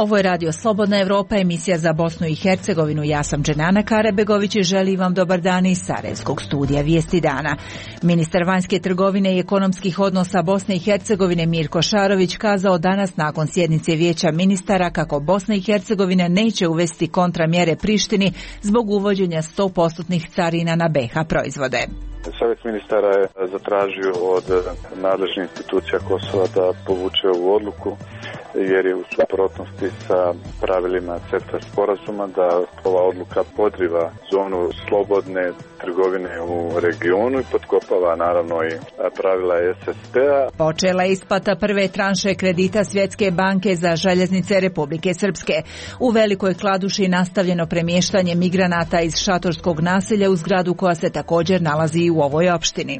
Ovo je Radio Slobodna Evropa, emisija za Bosnu i Hercegovinu. Ja sam Dženana Karabegović i želim vam dobar dan iz Sarajevskog studija Vijesti dana. Ministar vanjske trgovine i ekonomskih odnosa Bosne i Hercegovine Mirko Šarović kazao danas nakon sjednice Vijeća ministara kako Bosna i Hercegovina neće uvesti kontramjere Prištini zbog uvođenja 100% carina na BiH proizvode. Savjet ministara je zatražio od nadležnih institucija Kosova da povuče ovu odluku jer je u suprotnosti sa pravilima CEFTA sporazuma, da ova odluka podriva zonu slobodne trgovine u regionu i potkopava naravno i pravila SSP-a. Počela je isplata prve tranše kredita Svjetske banke za željeznice Republike Srpske. U Velikoj Kladuši nastavljeno premještanje migranata iz šatorskog naselja u zgradu koja se također nalazi u ovoj opštini.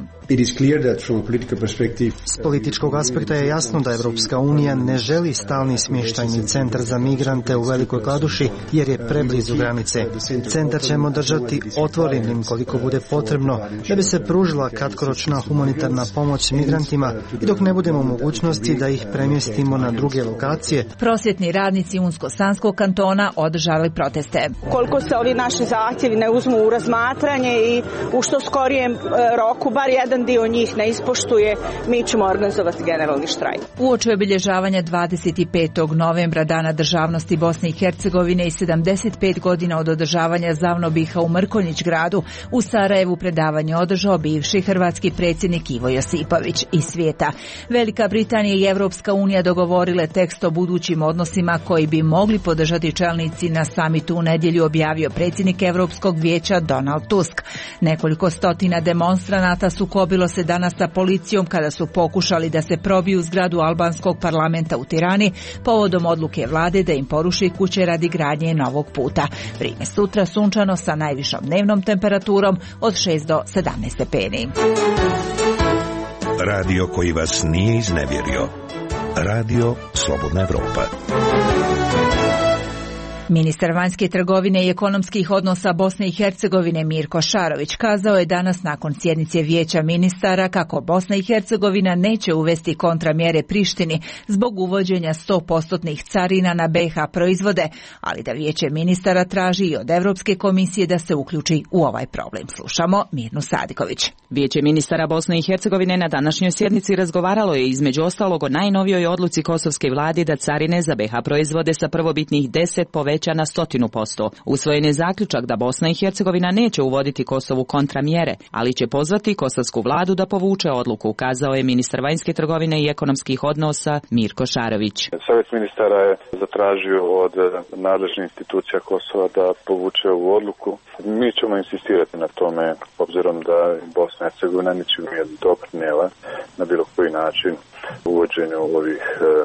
S političkog aspekta je jasno da Evropska unija ne želi stalni smještajni centar za migrante u Velikoj Kladuši jer je preblizu granice. Centar ćemo držati otvorenim koliko bude potrebno da bi se pružila kratkoročna humanitarna pomoć migrantima i dok ne budemo u mogućnosti da ih premjestimo na druge lokacije. Prosvjetni radnici Unsko-Sanskog kantona održali proteste. Koliko se ovi naši zahtjevi ne uzmu u razmatranje i u što skorijem roku, bar jedan dio njih ne ispoštuje, mi ćemo organizovati generalni štrajk. Uoči obilježavanja 25. novembra Dana državnosti Bosne i Hercegovine i 75 godina od održavanja Zavnobiha u Mrkonjić gradu, u Sarajevu predavanje održao bivši hrvatski predsjednik Ivo Josipović. Iz svijeta, Velika Britanija i Evropska unija dogovorile tekst o budućim odnosima koji bi mogli podržati čelnici na samitu u nedjelju, objavio predsjednik Europskog vijeća Donald Tusk. Nekoliko stotina demonstranata sukobilo se danas sa policijom kada su pokušali da se probiju u zgradu albanskog parlamenta u Tirani povodom odluke vlade da im poruši kuće radi gradnje novog puta. Vrijeme sutra sunčano sa najvišom dnevnom temperaturom od 6 do 17 stepeni. Radio koji vas nije iznevjerio. Radio Slobodna Evropa. Ministar vanjske trgovine i ekonomskih odnosa Bosne i Hercegovine Mirko Šarović kazao je danas nakon sjednice Vijeća ministara kako Bosna i Hercegovina neće uvesti kontramjere Prištini zbog uvođenja 100% carina na BiH proizvode, ali da Vijeće ministara traži i od Europske komisije da se uključi u ovaj problem. Slušamo Mirnu Sadiković. Vijeće ministara Bosne i Hercegovine na današnjoj sjednici razgovaralo je između ostalog o najnovijoj odluci kosovske vlade da carine za BiH proizvode sa prvobitnih 10 poveća na 100%. Usvojen je zaključak da Bosna i Hercegovina neće uvoditi Kosovu kontramjere, ali će pozvati kosovsku vladu da povuče odluku, kazao je ministar vanjske trgovine i ekonomskih odnosa Mirko Šarović. Savjet ministara je zatražio od nadležnih institucija Kosova da povuče ovu odluku. Mi ćemo insistirati na tome, obzirom da Bosna i Hercegovina neće doprinijela na bilo koji način uvođenju ovih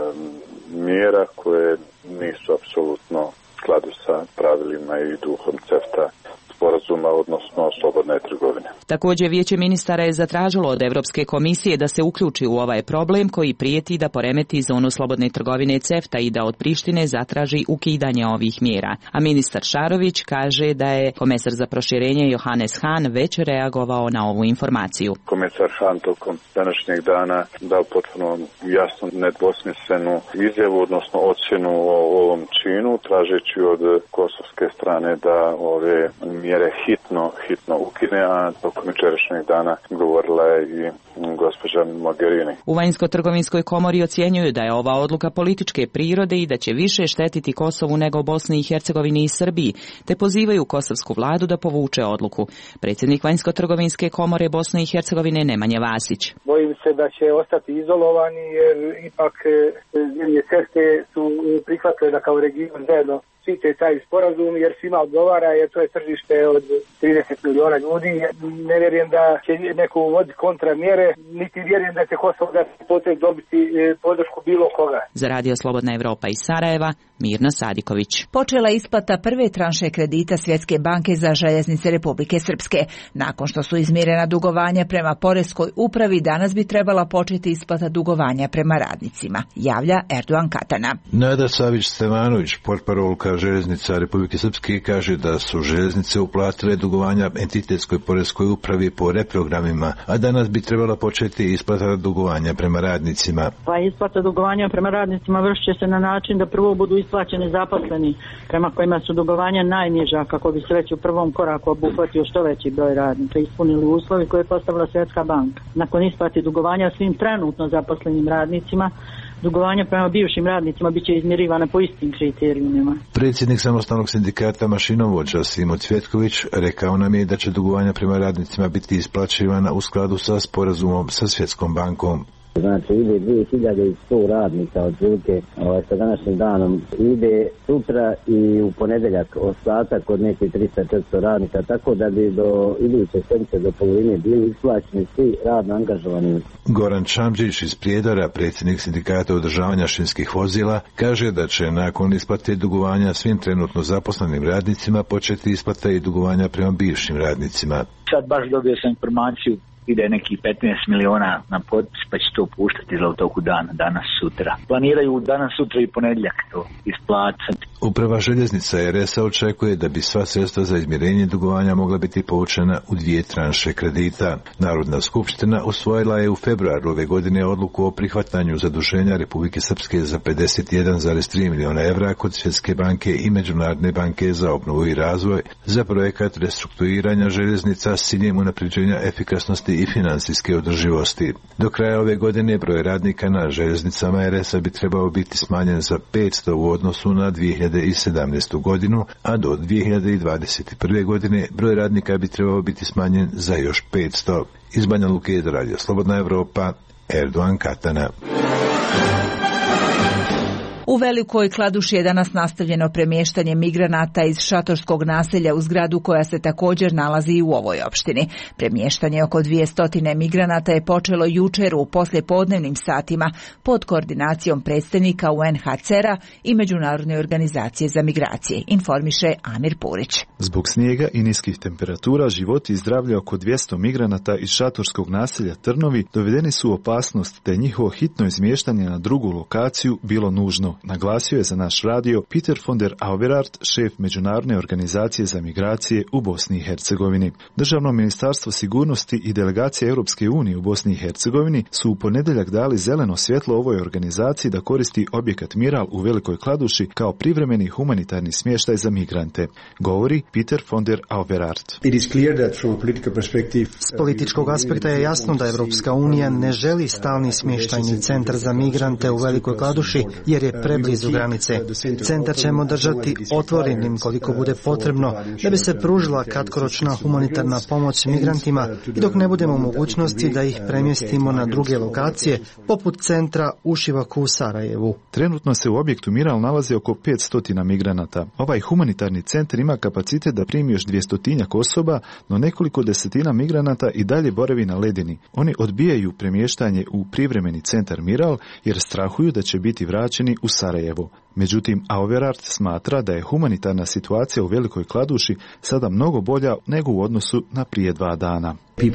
mjera koje nisu apsolutno skladu sa pravilima i duhom CEFTA sporazuma, odnosno slobodne trgovine. Također Vijeće ministara je zatražilo od Europske komisije da se uključi u ovaj problem koji prijeti da poremeti zonu slobodne trgovine CEFTA i da od Prištine zatraži ukidanje ovih mjera. A ministar Šarović kaže da je komesar za proširenje Johannes Hahn već reagovao na ovu informaciju. Komesar Hahn tokom današnjeg dana dao potpuno jasnu, nedvosmislenu izjavu, odnosno ocjenu o ovom činu, tražeći od kosovske strane da ove mjere hitno ukine, a tokom jučerašnjeg dana govorila je i gospođa Mogherini. U Vanjsko-trgovinskoj komori ocjenjuju da je ova odluka političke prirode i da će više štetiti Kosovu nego Bosni i Hercegovini i Srbiji, te pozivaju kosovsku vladu da povuče odluku. Predsjednik Vanjsko-trgovinske komore Bosne i Hercegovine Nemanja Vasić. Bojim se da će ostati izolovani jer ipak zemlje CEFTA su prihvatile da kao region zajedno štite taj sporazum jer svima odgovara jer to je tržište od 30 miliona ljudi. Ne vjerujem da će neko uvoditi kontramjere, niti vjerujem da će Kosovo da potrebno dobiti podršku bilo koga. Za Radio Slobodna Evropa iz Sarajeva, Mirna Sadiković. Počela je isplata prve tranše kredita Svjetske banke za željeznice Republike Srpske. Nakon što su izmirena dugovanja prema poreskoj upravi, danas bi trebala početi isplata dugovanja prema radnicima, javlja Erdogan Katana. Nada Savić-Stevanović, portparolka direktora željeznica Republike Srpske kaže da su željeznice uplatile dugovanja entitetskoj poreskoj upravi po reprogramima, a danas bi trebala početi isplata dugovanja prema radnicima. Pa isplata dugovanja prema radnicima vršit će se na način da prvo budu isplaćeni zaposleni prema kojima su dugovanja najniža, kako bi se već u prvom koraku obuhvatio što veći broj radnika, ispunili uslovi koje je postavila Svjetska banka. Nakon isplati dugovanja svim trenutno zaposlenim radnicima, dugovanja prema bivšim radnicima bit će izmirivana po istim kriterijumima. Predsjednik samostalnog sindikata mašinovođa Simo Cvjetković rekao nam je da će dugovanja prema radnicima biti isplaćivana u skladu sa sporazumom sa Svjetskom bankom. Znači ide 2100 radnika otprilike sa današnjim danom, ide sutra i u ponedjeljak ostatak od nekih 300-400 radnika, tako da bi do iduće sedmice do polovine bili isplaćeni svi radno angažovani. Goran Čamđić iz Prijedora, predsjednik sindikata održavanja šinskih vozila, kaže da će nakon isplate dugovanja svim trenutno zaposlenim radnicima početi isplata i dugovanja prema bivšim radnicima. Sad baš dobio sam informaciju, ide neki 15 miliona na potpis, pa će to puštati u toku dana, danas, sutra. Planiraju danas, sutra i ponedjeljak to isplatiti. Uprava željeznica RS-a očekuje da bi sva sredstva za izmirenje dugovanja mogla biti povučena u 2 tranše kredita. Narodna skupština usvojila je u februaru ove godine odluku o prihvatanju zaduženja Republike Srpske za 51,3 miliona evra kod Svjetske banke i Međunarodne banke za obnovu i razvoj za projekat restrukturiranja željeznica s ciljem unapređenja efikasnosti i financijske održivosti. Do kraja ove godine broj radnika na željeznicama RS-a bi trebao biti smanjen za 500 u odnosu na 2017. godinu, a do 2021. godine broj radnika bi trebao biti smanjen za još 500. Iz Banja Luke za Radio Slobodna Evropa, Erdogan Katana. U Velikoj Kladuši je danas nastavljeno premještanje migranata iz šatorskog naselja u zgradu koja se također nalazi i u ovoj opštini. Premještanje oko 200 migranata je počelo jučer u poslijepodnevnim satima pod koordinacijom predstavnika UNHCR-a i Međunarodne organizacije za migracije, informiše Amir Purić. Zbog snijega i niskih temperatura životi i zdravlje oko 200 migranata iz šatorskog naselja Trnovi dovedeni su u opasnost, te njihovo hitno izmještanje na drugu lokaciju bilo nužno. Naglasio je za naš radio Peter von der Auweraert, šef Međunarodne organizacije za migracije u Bosni i Hercegovini. Državno ministarstvo sigurnosti i delegacija Europske unije u Bosni i Hercegovini su u ponedjeljak dali zeleno svjetlo ovoj organizaciji da koristi objekat Miral u Velikoj Kladuši kao privremeni humanitarni smještaj za migrante. Govori Peter von der Auweraert. S političkog aspekta je jasno da Europska unija ne želi stalni smještajni centar za migrante u Velikoj Kladuši jer je preblizu granice. Centar ćemo držati otvorenim koliko bude potrebno da bi se pružila kratkoročna humanitarna pomoć migrantima i dok ne budemo u mogućnosti da ih premjestimo na druge lokacije poput centra u Šivaku u Sarajevu. Trenutno se u objektu Miral nalazi oko 500 migranata. Ovaj humanitarni centar ima kapacitet da primi još 200 osoba, no nekoliko desetina migranata i dalje boravi na ledini. Oni odbijaju premještanje u privremeni centar Miral jer strahuju da će biti vraćeni u Sarajevo. Međutim, Auweraert smatra da je humanitarna situacija u Velikoj Kladuši sada mnogo bolja nego u odnosu na prije 2 dana.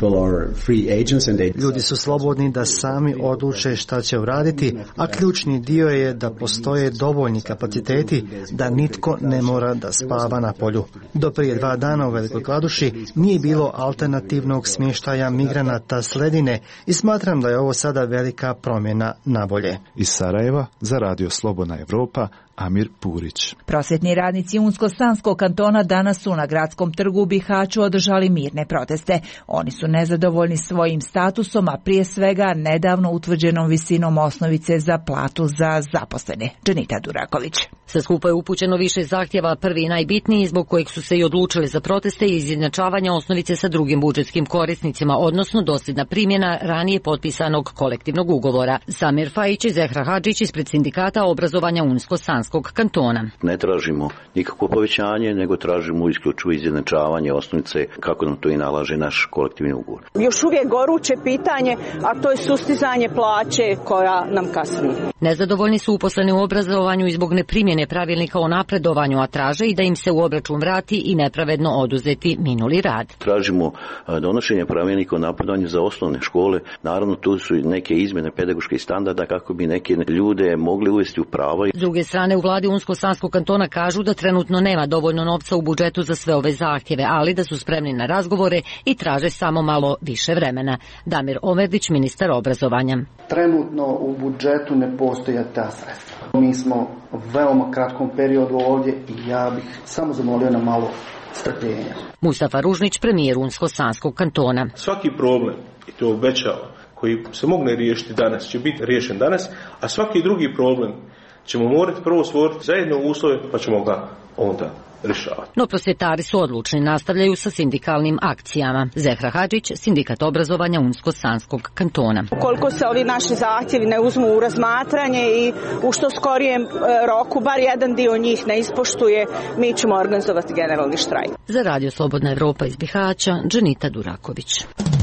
Ljudi su slobodni da sami odluče šta će uraditi, a ključni dio je da postoje dovoljni kapaciteti da nitko ne mora da spava na polju. Do prije 2 dana u Velikoj Kladuši nije bilo alternativnog smještaja migranata s ledine i smatram da je ovo sada velika promjena na bolje. Iz Sarajeva za Radio Slobodna Evropa, Amir Purić. Prosvjetni radnici Unsko-Sanskog kantona danas su na gradskom trgu u Bihaću održali mirne proteste. Oni su nezadovoljni svojim statusom, a prije svega nedavno utvrđenom visinom osnovice za platu za zaposlene. Dženita Duraković. Sa skupa je upućeno više zahtjeva, prvi i najbitniji zbog kojeg su se i odlučili za proteste i izjednačavanja osnovice sa drugim budžetskim korisnicima, odnosno dosljedna primjena ranije potpisanog kolektivnog ugovora. Samir Fajić i Zehra Hadžić ispred sindikata obrazovanja Unsko-Sanskog kantona. Ne tražimo nikakvo povećanje, nego tražimo isključivo izjednačavanje osnovice kako nam to i nalaže naš kolektivni ugovor. Još uvijek goruće pitanje, a to je sustizanje plaće koja nam kasni. Nezadovoljni su uposleni u obrazovanju i zbog neprimjene pravilnika o napredovanju, a traže i da im se u obračun vrati i nepravedno oduzeti minuli rad. Tražimo donošenje pravilnika o napredovanju za osnovne škole. Naravno, tu su neke izmjene pedagoških standarda kako bi neke ljude mogli uvesti u pravo. S druge strane, u vladi Unsko-Sanskog kantona kažu da trenutno nema dovoljno novca u budžetu za sve ove zahtjeve, ali da su spremni na razgovore i traže samo malo više vremena. Damir Omerdić, ministar obrazovanja. Trenutno u budžetu ne postoje ta sredstva. Mi smo u veoma kratkom periodu ovdje i ja bih samo zamolio na malo strpljenja. Mustafa Ružnić, premijer Unsko-Sanskog kantona. Svaki problem, i to obećava, koji se mogne riješiti danas, će biti riješen danas, a svaki drugi problem ćemo morati prvo stvoriti zajedno uslove, pa ćemo ga onda rješavati. No prosvjetari su odlučni, nastavljaju sa sindikalnim akcijama. Zehra Hadžić, sindikat obrazovanja Unsko-Sanskog kantona. Koliko se ovi naši zahtjevi ne uzmu u razmatranje i u što skorijem roku, bar jedan dio njih ne ispoštuje, mi ćemo organizovati generalni štrajk. Za Radio Slobodna Evropa iz Bihaća, Dženita Duraković.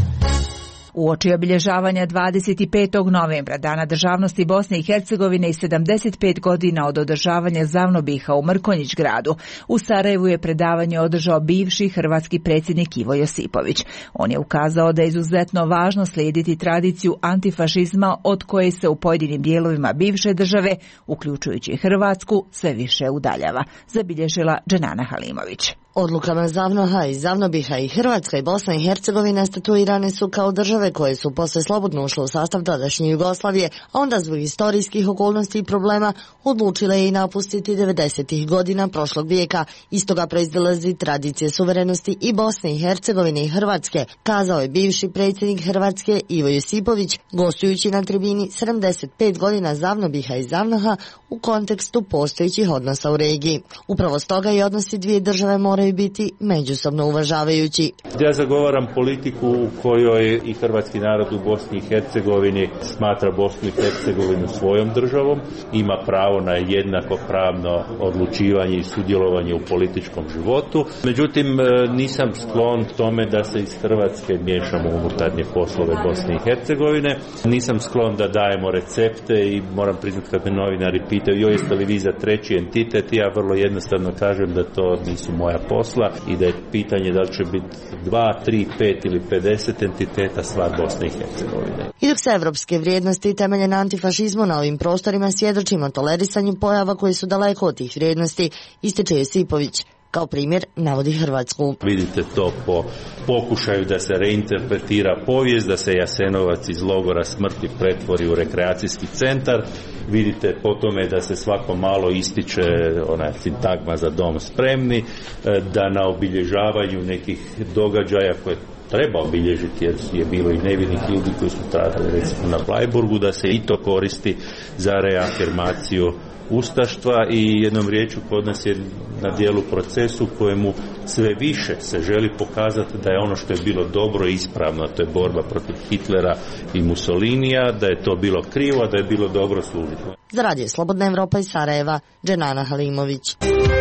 Uoči obilježavanja 25. novembra, Dana državnosti Bosne i Hercegovine i 75 godina od održavanja Zavnobiha u Mrkonjić gradu, u Sarajevu je predavanje održao bivši hrvatski predsjednik Ivo Josipović. On je ukazao da je izuzetno važno slijediti tradiciju antifašizma od koje se u pojedinim dijelovima bivše države, uključujući Hrvatsku, sve više udaljava, zabilježila Dženana Halimović. Odlukama Zavnoha i Zavnobiha i Hrvatska i Bosna i Hercegovina statuirane su kao države koje su posle slobodno ušle u sastav tadašnje Jugoslavije, a onda zbog historijskih okolnosti i problema odlučile i napustiti 90. godina prošlog vijeka. Iz toga proizlazi tradicije suverenosti i Bosne i Hercegovine i Hrvatske, kazao je bivši predsjednik Hrvatske Ivo Josipović, gostujući na tribini 75 godina Zavnobiha i Zavnoha u kontekstu postojećih odnosa u regiji. Upravo stoga i odnosi dvije države moraju biti međusobno uvažavajući. Ja zagovaram politiku u kojoj i hrvatski narod u Bosni i Hercegovini smatra Bosnu i Hercegovinu svojom državom, ima pravo na jednakopravno odlučivanje i sudjelovanje u političkom životu. Međutim, nisam sklon tome da se iz Hrvatske miješamo u unutarnje poslove Bosne i Hercegovine. Nisam sklon da dajemo recepte i moram priznati kad me novinari pitaju joj jeste li vi za treći entitet, ja vrlo jednostavno kažem da to nisu moja posla i da je pitanje da li će biti 2, 3, 5 ili 50 entiteta stvar Bosne i Hercegovine. I dok se evropske vrijednosti temelje na antifašizmu na ovim prostorima, svjedočimo tolerisanju pojava koji su daleko od tih vrijednosti, ističe Josipović. Kao primjer navodi Hrvatsku. Vidite to po pokušaju da se reinterpretira povijest, da se Jasenovac iz logora smrti pretvori u rekreacijski centar. Vidite po tome da se svako malo ističe ona sintagma za dom spremni, da na obilježavanju nekih događaja koje treba obilježiti jer je bilo i nevinih ljudi koji su stradali recimo na Bleiburgu, da se i to koristi za reafirmaciju ustaštva i jednom riječju kod nas je na dijelu procesu kojemu sve više se želi pokazati da je ono što je bilo dobro i ispravno, to je borba protiv Hitlera i Mussolinija, da je to bilo krivo, a da je bilo dobro služiti. Za Radio Slobodna Evropa iz Sarajeva, Dženana Halimović.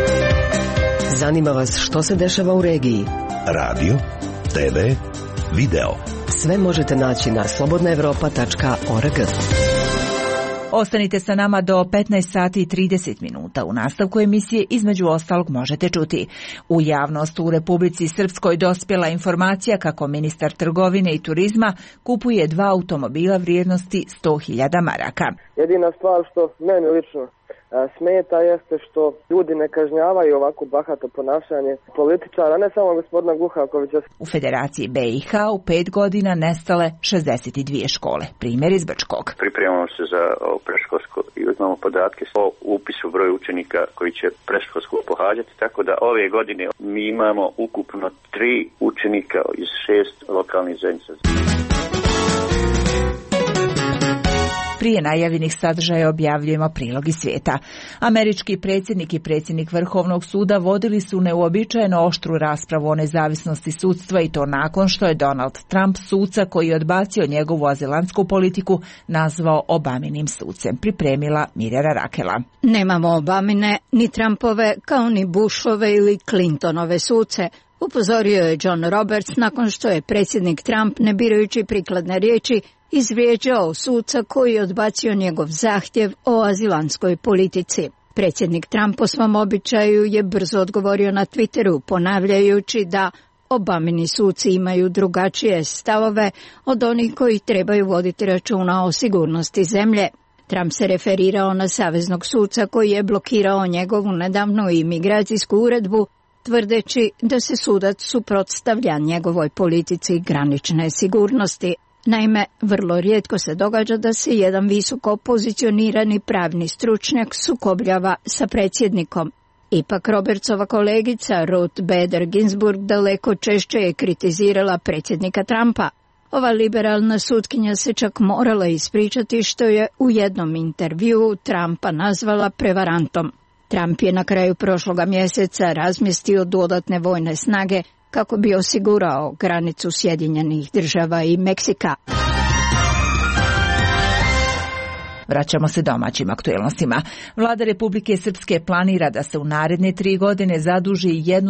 Zanima vas što se dešava u regiji? Radio, TV, video. Sve možete naći na slobodnaevropa.org. Ostanite sa nama do 15 sati i 30 minuta. U nastavku emisije između ostalog možete čuti. U javnost u Republici Srpskoj dospjela informacija kako ministar trgovine i turizma kupuje 2 automobila vrijednosti 100.000 maraka. Jedina stvar što meni lično smeta jeste što ljudi ne kažnjavaju ovako bahato ponašanje političara, ne samo gospodina Guhakovića. U Federaciji BiH u 5 godina nestale 62 škole. Primjer iz Brčkog. Pripremamo se za predškolsko i uzmamo podatke o upisu broju učenika koji će predškolsko pohađati, tako da ove godine mi imamo ukupno 3 učenika iz 6 lokalnih zajednica. Prije najavljenih sadržaja objavljujemo prilog iz svijeta. Američki predsjednik i predsjednik Vrhovnog suda vodili su neuobičajeno oštru raspravu o nezavisnosti sudstva i to nakon što je Donald Trump suca koji je odbacio njegovu azilantsku politiku nazvao Obaminim sucem. Pripremila Mirjana Rakela. Nemamo Obamine, ni Trumpove, kao ni Bushove ili Clintonove suce, upozorio je John Roberts nakon što je predsjednik Trump, ne birajući prikladne riječi, izvrijeđao suca koji je odbacio njegov zahtjev o azilantskoj politici. Predsjednik Trump po svom običaju je brzo odgovorio na Twitteru, ponavljajući da Obamini suci imaju drugačije stavove od onih koji trebaju voditi računa o sigurnosti zemlje. Trump se referirao na saveznog suca koji je blokirao njegovu nedavnu imigracijsku uredbu, tvrdeći da se sudac suprotstavlja njegovoj politici granične sigurnosti. Naime, vrlo rijetko se događa da se jedan visoko pozicionirani pravni stručnjak sukobljava sa predsjednikom. Ipak Robertsova kolegica Ruth Bader Ginsburg daleko češće je kritizirala predsjednika Trumpa. Ova liberalna sutkinja se čak morala ispričati što je u jednom intervjuu Trumpa nazvala prevarantom. Trump je na kraju prošloga mjeseca razmjestio dodatne vojne snage kako bi osigurao granicu Sjedinjenih Država i Meksika. Vraćamo se domaćim aktuelnostima. Vlada Republike Srpske planira da se u naredne 3 godine zaduži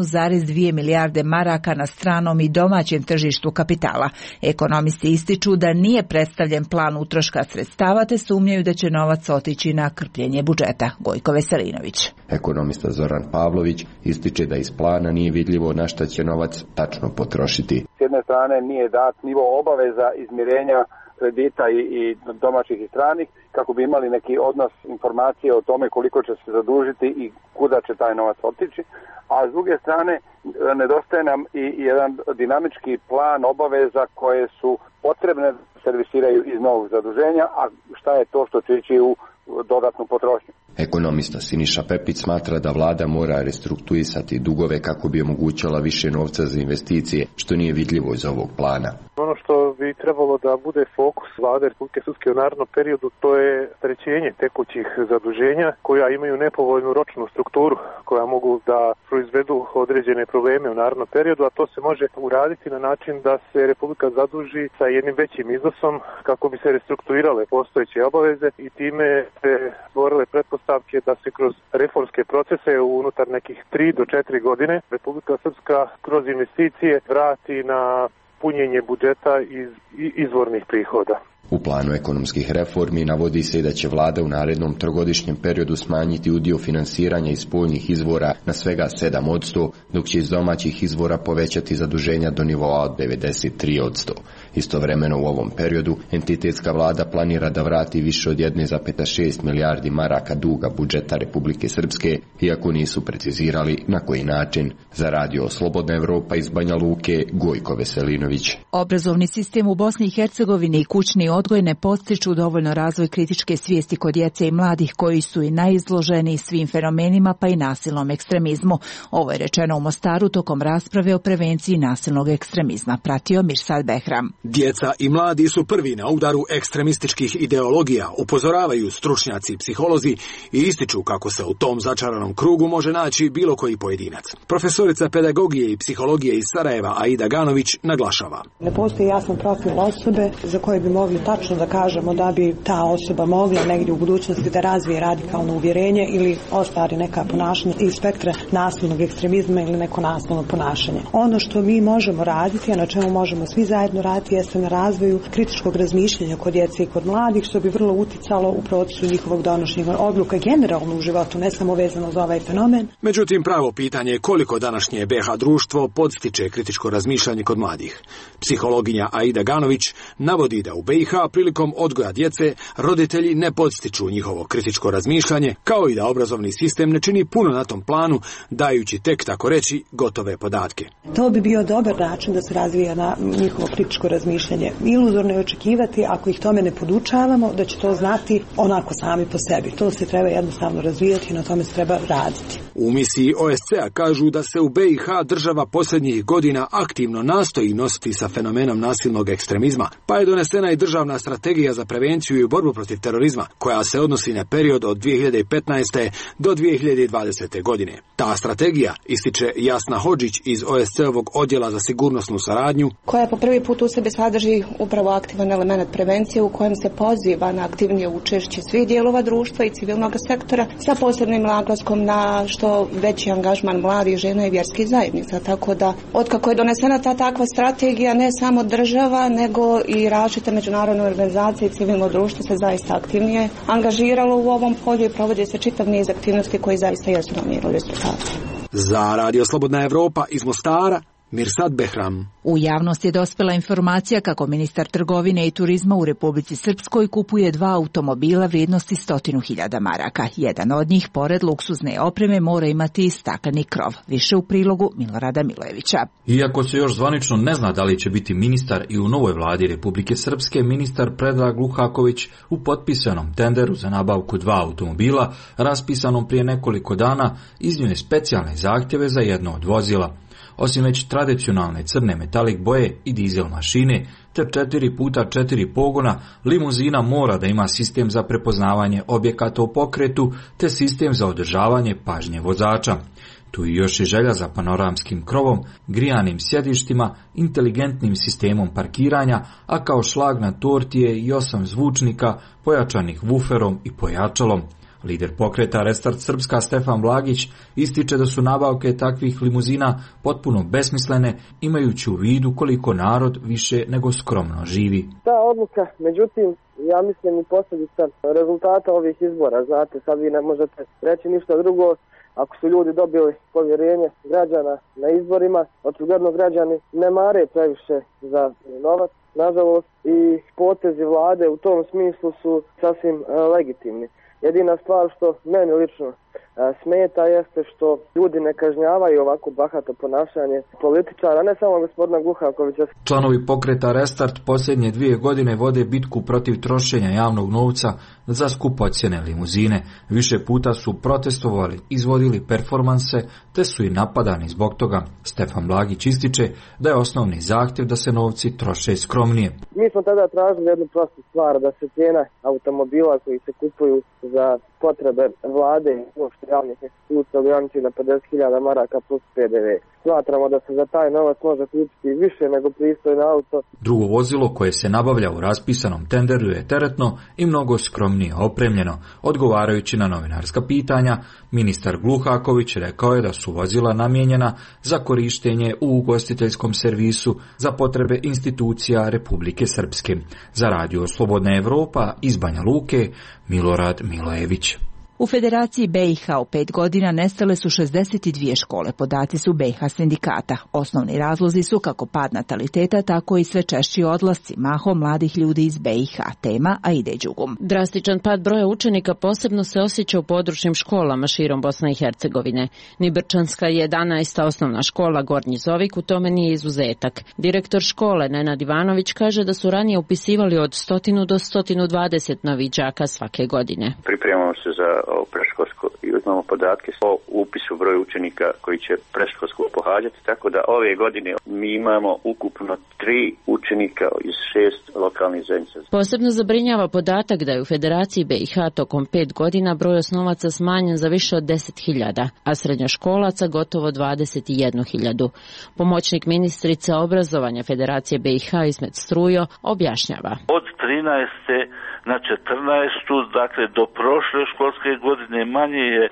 1,2 milijarde maraka na stranom i domaćem tržištu kapitala. Ekonomisti ističu da nije predstavljen plan utroška sredstava te sumnjaju da će novac otići na krpljenje budžeta. Gojko Veselinović. Ekonomista Zoran Pavlović ističe da iz plana nije vidljivo na šta će novac tačno potrošiti. S jedne strane nije dat nivo obaveza izmirenja kredita i domaćih i stranih, kako bi imali neki odnos informacije o tome koliko će se zadužiti i kuda će taj novac otići, a s druge strane nedostaje nam i jedan dinamički plan obaveza koje su potrebne da servisiraju iz novog zaduženja, a šta je to što će ići u dodatnu potrošnju. Ekonomista Siniša Pepić smatra da vlada mora restrukturisati dugove kako bi omogućila više novca za investicije, što nije vidljivo iz ovog plana. Ono što bi trebalo da bude fokus vlade Republike Srpske u narednom periodu, to je trećenje tekućih zaduženja koja imaju nepovoljnu ročnu strukturu, koja mogu da proizvedu određene probleme u narednom periodu, a to se može uraditi na način da se Republika zaduži sa jednim većim iznosom kako bi se restrukturirale postojeće obaveze i time se stvorile pretpostavke da se kroz reformske procese unutar nekih 3 do 4 godine Republika Srpska kroz investicije vrati na punjenje budžeta iz izvornih prihoda. U planu ekonomskih reformi navodi se i da će vlada u narednom trogodišnjem periodu smanjiti udio finansiranja iz spoljnih izvora na svega 7%, dok će iz domaćih izvora povećati zaduženja do nivoa od 93%. Istovremeno u ovom periodu entitetska vlada planira da vrati više od 1,6 milijardi maraka duga budžeta Republike Srpske, iako nisu precizirali na koji način. Za Radio Slobodna Evropa iz Banja Luke, Gojko Veselinović. Obrazovni sistem u Bosni i Hercegovini i kućni odgoj ne podstiču dovoljno razvoj kritičke svijesti kod djece i mladih koji su i najizloženiji svim fenomenima pa i nasilnom ekstremizmu. Ovo je rečeno u Mostaru tokom rasprave o prevenciji nasilnog ekstremizma. Pratio Mirsad Behram. Djeca i mladi su prvi na udaru ekstremističkih ideologija, upozoravaju stručnjaci i psiholozi i ističu kako se u tom začaranom krugu može naći bilo koji pojedinac. Profesorica pedagogije i psihologije iz Sarajeva Aida Ganović naglašava. Ne postoji jasan profil osobe za koje bi mogli tačno da kažemo da bi ta osoba mogla negdje u budućnosti da razvije radikalno uvjerenje ili ostvari neka ponašanja iz spektra nasilnog ekstremizma ili neko nasilno ponašanje. Ono što mi možemo raditi, a na čemu možemo svi zajedno raditi, jeste na razvoju kritičkog razmišljanja kod djece i kod mladih, što bi vrlo uticalo u procesu njihovog donošenja odluka generalno u životu, ne samo vezano za ovaj fenomen. Međutim, pravo pitanje je koliko današnje BiH društvo podstiče kritičko razmišljanje kod mladih. Psihologinja Aida Ganović navodi da u BiH prilikom odgoja djece roditelji ne podstiču njihovo kritičko razmišljanje, kao i da obrazovni sistem ne čini puno na tom planu, dajući tek tako reći gotove podatke. To bi bio dobar način da se razvija na njihovo kritičko razmišljanje. Iluzorno je očekivati, ako ih tome ne podučavamo, da će to znati onako sami po sebi. To se treba jednostavno razvijati i na tome se treba raditi. U misiji OSCE-a kažu da se u BiH država posljednjih godina aktivno nastoji nositi sa fenomenom nasilnog ekstremizma, pa je donesena i državna strategija za prevenciju i borbu protiv terorizma, koja se odnosi na period od 2015. do 2020. godine. Ta strategija, ističe Jasna Hodžić iz OSCE-ovog odjela za sigurnosnu saradnju, koja po prvi put u sebi sadrži upravo aktivan element prevencije u kojem se poziva na aktivnije učešće svih dijelova društva i civilnog sektora sa posebnim naglaskom na što veći angažman mladih, žena i vjerskih zajednica. Tako da, otkako je donesena ta takva strategija, ne samo država, nego i različite međunarodne organizacije i civilno društvo se zaista aktivnije angažiralo u ovom polju i provodi se čitav niz aktivnosti koji zaista jesu donijeli rezultate. Za Radio Slobodna Evropa iz Mostara, Mirsad Behram. U javnost je dospela informacija kako ministar trgovine i turizma u Republici Srpskoj kupuje 2 automobila vrijednosti 100.000 maraka. Jedan od njih, pored luksuzne opreme, mora imati i stakleni krov. Više u prilogu Milorada Milojevića. Iako se još zvanično ne zna da li će biti ministar i u novoj vladi Republike Srpske, ministar Predrag Luhaković u potpisanom tenderu za nabavku 2 automobila, raspisanom prije nekoliko dana, iznio je specijalne zahtjeve za jedno od vozila. Osim već tradicionalne crne metalik boje i dizel mašine, te 4x4 pogona, limuzina mora da ima sistem za prepoznavanje objekata u pokretu, te sistem za održavanje pažnje vozača. Tu je još i želja za panoramskim krovom, grijanim sjedištima, inteligentnim sistemom parkiranja, a kao šlag na torti je i 8 zvučnika pojačanih vuferom i pojačalom. Lider pokreta Restart Srpska Stefan Blagić ističe da su nabavke takvih limuzina potpuno besmislene, imajući u vidu koliko narod više nego skromno živi. Ta odluka, međutim, ja mislim i posljedica rezultata ovih izbora. Znate, sad vi ne možete reći ništa drugo. Ako su ljudi dobili povjerenje građana na izborima, očigledno građani ne mare previše za novac, nažalost, i potezi vlade u tom smislu su sasvim legitimni. Jedina stvar što meni lično smeta jeste što ljudi ne kažnjavaju ovako bahato ponašanje političara, ne samo gospodina Gluhakovića. Članovi pokreta Restart posljednje 2 godine vode bitku protiv trošenja javnog novca za skupocjene limuzine. Više puta su protestovali, izvodili performanse, te su i napadani zbog toga. Stefan Blagić ističe da je osnovni zahtjev da se novci troše skromnije. Mi smo tada tražili jednu prostu stvar, da se cijena automobila koji se kupuju za potrebe vlade i uopšte javnih institucija ograniči na 50.000 maraka plus PDV. Smatramo da se za taj novac može kupiti više nego pristojno auto. Drugo vozilo koje se nabavlja u raspisanom tenderu je teretno i mnogo skromnije opremljeno. Odgovarajući na novinarska pitanja, ministar Gluhaković rekao je da su vozila namijenjena za korištenje u ugostiteljskom servisu za potrebe institucija Republike Srpske. Za radio Slobodna Evropa iz Banja Luke, Milorad Milojević. U Federaciji BiH u 5 godina nestale su 62 škole, podaci su BiH sindikata. Osnovni razlozi su kako pad nataliteta, tako i sve češći odlasci, mahom mladih ljudi iz BiH. Tema Aide Đugum. Drastičan pad broja učenika posebno se osjeća u područnim školama širom Bosne i Hercegovine. Nibrčanska 11. osnovna škola Gornji Zovik u tome nije izuzetak. Direktor škole Nenad Ivanović kaže da su ranije upisivali od 100 do 120 novih đaka svake godine. Pripremamo se za predškolsko i uzmamo podatke o upisu broju učenika koji će predškolsko pohađati, tako da ove godine mi imamo ukupno 3 učenika iz 6 lokalnih zajednica. Posebno zabrinjava podatak da je u Federaciji BiH tokom 5 godina broj osnovaca smanjen za više od 10.000, a srednjoškolaca gotovo 21.000. Pomoćnik ministrice obrazovanja Federacije BiH Ismet Strujo objašnjava. Od 13. na 14. dakle do prošle školske godine manje je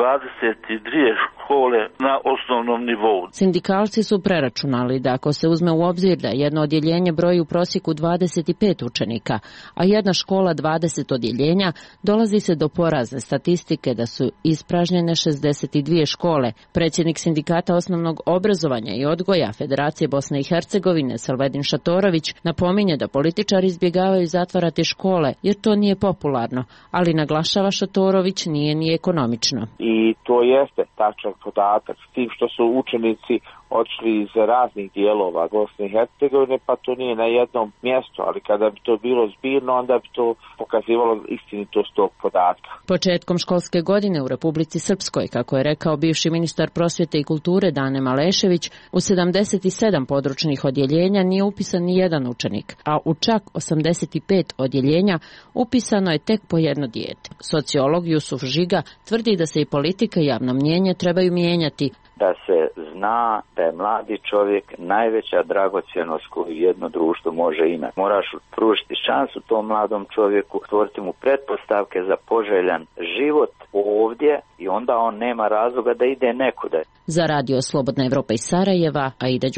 22 škole na osnovnom nivou. Sindikalci su preračunali da ako se uzme u obzir da jedno odjeljenje broji u prosjeku 25 učenika, a jedna škola 20 odjeljenja, dolazi se do porazne statistike da su ispražnjene 62 škole. Predsjednik sindikata osnovnog obrazovanja i odgoja Federacije Bosne i Hercegovine Selvedin Šatorović napominje da političari izbjegavaju zatvarati škole jer to nije popularno, ali naglašava Šatorović nije ni ekonomično. I to jeste tačan podatak, s tim što su učenici odšli iz raznih dijelova Bosne i Hercegovine, pa to nije na jednom mjestu, ali kada bi to bilo zbirno, onda bi to pokazivalo istinitost tog podatka. Početkom školske godine u Republici Srpskoj, kako je rekao bivši ministar prosvjete i kulture Dane Malešević, u 77 područnih odjeljenja nije upisan ni jedan učenik, a u čak 85 odjeljenja upisano je tek po jedno dijete. Sociolog Jusuf Žiga tvrdi da se i politika i javno mnijenje trebaju mijenjati. Da se zna da je mladi čovjek najveća dragocjenost koju jedno društvo može imati. Moraš pružiti šansu tom mladom čovjeku, stvoriti mu pretpostavke za poželjan život ovdje i onda on nema razloga da ide nekuda. Za radio Slobodna Evropa iz Sarajeva, Aida Đugum.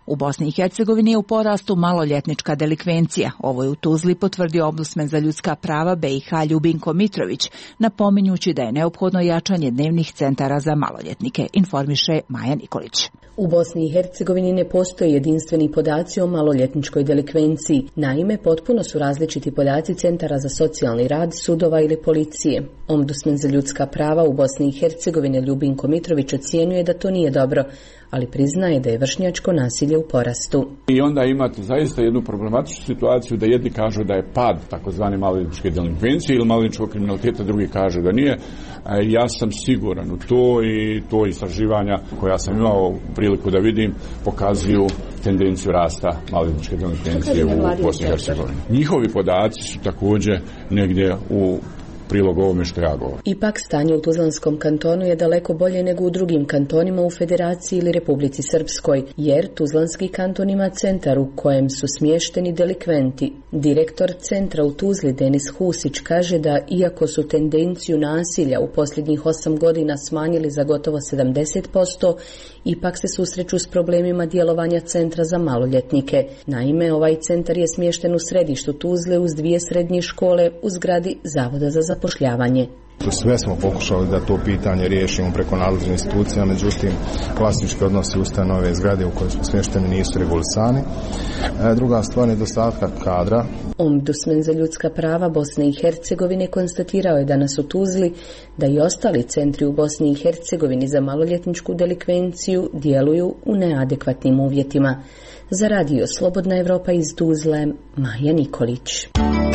U Bosni i Hercegovini je u porastu maloljetnička delikvencija. Ovo je u Tuzli potvrdio ombudsman za ljudska prava BiH Ljubinko Mitrović, napominjući da je neophodno jačanje dnevnih centara za maloljetnike, informiše Maja Nikolić. U Bosni i Hercegovini ne postoje jedinstveni podaci o maloljetničkoj delikvenciji. Naime, potpuno su različiti podaci centara za socijalni rad, sudova ili policije. Ombudsman za ljudska prava u Bosni i Hercegovini Ljubinko Mitrović ocjenjuje da to nije dobro, ali priznaje da je vršnjačko nasilje u porastu. I onda imate zaista jednu problematičnu situaciju da jedni kažu da je pad takozvane maloljetničke delikvencije ili maloljetničkog kriminaliteta, drugi kažu da nije. Ja sam siguran u to i to istraživanja koja sam imao priliku da vidim pokazuju tendenciju rasta maloljetničke delikvencije u Bosni i Hercegovini. Njihovi podaci su također negdje u prilog ovome što ja govorim. Ipak stanje u Tuzlanskom kantonu je daleko bolje nego u drugim kantonima u Federaciji ili Republici Srpskoj, jer Tuzlanski kanton ima centar u kojem su smješteni delikventi. Direktor centra u Tuzli Denis Husić kaže da iako su tendenciju nasilja u posljednjih 8 godina smanjili za gotovo 70%, ipak se susreću s problemima djelovanja centra za maloljetnike. Naime, ovaj centar je smješten u središtu Tuzle uz 2 srednje škole u zgradi Zavoda za zapošljavanje. Sve smo pokušali da to pitanje riješimo preko nadležnih institucija, međutim vlasnički odnosi ustanove zgrade u kojoj smo smješteni nisu regulisani. Druga stvar, nedostatka kadra. Ombudsman za ljudska prava Bosne i Hercegovine konstatirao je danas u Tuzli da i ostali centri u Bosni i Hercegovini za maloljetničku delikvenciju djeluju u neadekvatnim uvjetima. Za radio Slobodna Evropa iz Tuzle, Maja Nikolić.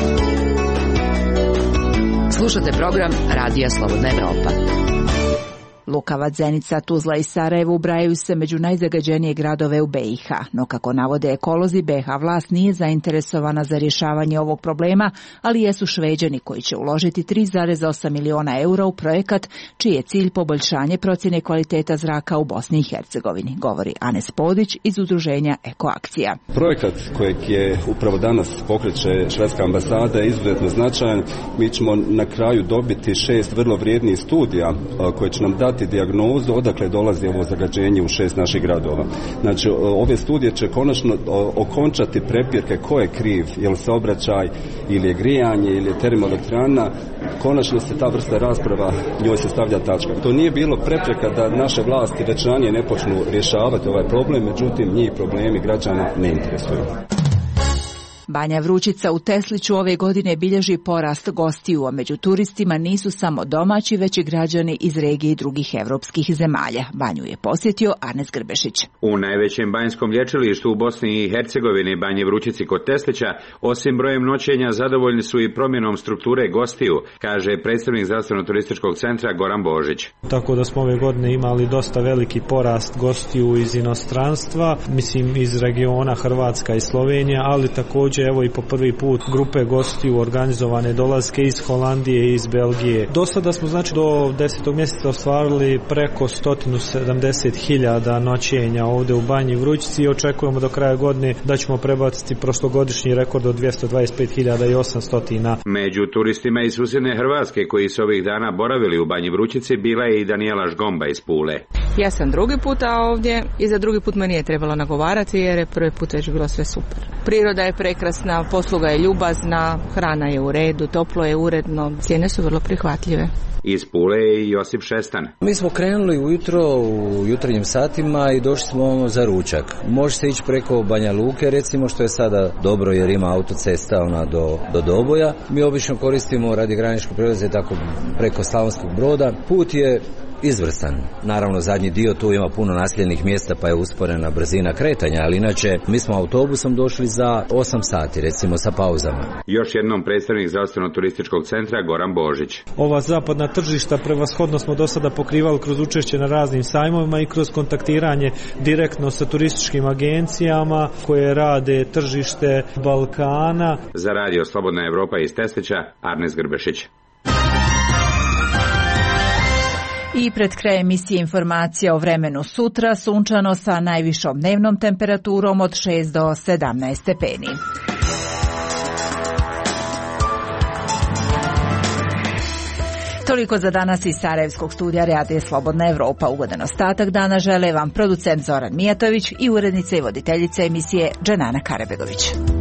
Slušate program Radija Slobodna Evropa. Lukavac, Zenica, Tuzla i Sarajevo ubrajaju se među najzagađenije gradove u BiH, no kako navode ekolozi, BiH vlast nije zainteresovana za rješavanje ovog problema, ali jesu Šveđani koji će uložiti 3,8 miliona eura u projekat čiji je cilj poboljšanje procjene kvaliteta zraka u Bosni i Hercegovini, govori Anes Podić iz udruženja Ekoakcija. Projekat kojeg je upravo danas pokreće švedska ambasada je izuzetno značajan. Mi ćemo na kraju dobiti 6 vrlo vrijednih studija koje će nam dati dijagnozu odakle dolazi ovo zagađenje u 6 naših gradova. Znači, ove studije će konačno okončati prepirke ko je kriv, je li saobraćaj ili je grijanje ili je termoelektrana. Konačno se ta vrsta rasprava, njoj se stavlja tačka. To nije bilo prepreka da naše vlasti već ranije ne počnu rješavati ovaj problem, međutim njih problemi građana ne interesuju. Banja Vrućica u Tesliću ove godine bilježi porast gostiju, a među turistima nisu samo domaći, već i građani iz regije i drugih evropskih zemalja. Banju je posjetio Arnes Grbešić. U najvećem banjskom lječilištu u Bosni i Hercegovini, Banje Vrućici kod Teslića, osim brojem noćenja zadovoljni su i promjenom strukture gostiju, kaže predstavnik zdravstveno-turističkog centra Goran Božić. Tako da smo ove godine imali dosta veliki porast gostiju iz inostranstva, mislim iz regiona Hrvatska i Slovenija, ali također evo i po prvi put grupe gostiju organizovane dolaske iz Holandije i iz Belgije. Do sada smo znači do 10. mjeseca ostvarili preko 170.000 noćenja ovdje u Banji Vrućici i očekujemo do kraja godine da ćemo prebaciti prošlogodišnji rekord od 225.800. Među turistima iz susjedne Hrvatske koji su ovih dana boravili u Banji Vrućici bila je i Daniela Žgomba iz Pule. Ja sam drugi puta ovdje i za drugi put me nije trebalo nagovarati jer je prvi put već bilo sve super. Priroda je prekrasna, posluga je ljubazna, hrana je u redu, toplo je uredno, cijene su vrlo prihvatljive. Iz Pule je Josip Šestan. Mi smo krenuli ujutro u jutarnjim satima i došli smo za ručak. Može se ići preko Banja Luke, recimo, što je sada dobro jer ima autocesta do Doboja. Mi obično koristimo radi graničkog prijevoza tako preko Slavonskog Broda. Put je izvrstan. Naravno, zadnji dio tu ima puno naseljenih mjesta pa je usporena brzina kretanja, ali inače mi smo autobusom došli za 8 sati, recimo sa pauzama. Još jednom predstavnik zdravstveno-turističkog centra Goran Božić. Ova zapadna tržišta prevashodno smo do sada pokrivali kroz učešće na raznim sajmovima i kroz kontaktiranje direktno sa turističkim agencijama koje rade tržište Balkana. Za radio Slobodna Evropa iz Teslića, Arnes Grbešić. I pred kraj emisije informacija o vremenu sutra, sunčano sa najvišom dnevnom temperaturom od 6 do 17 stepeni. Toliko za danas iz Sarajevskog studija Radija Slobodna Evropa. Ugodan ostatak dana žele vam producent Zoran Mijatović i urednica i voditeljica emisije Dženana Karabegović.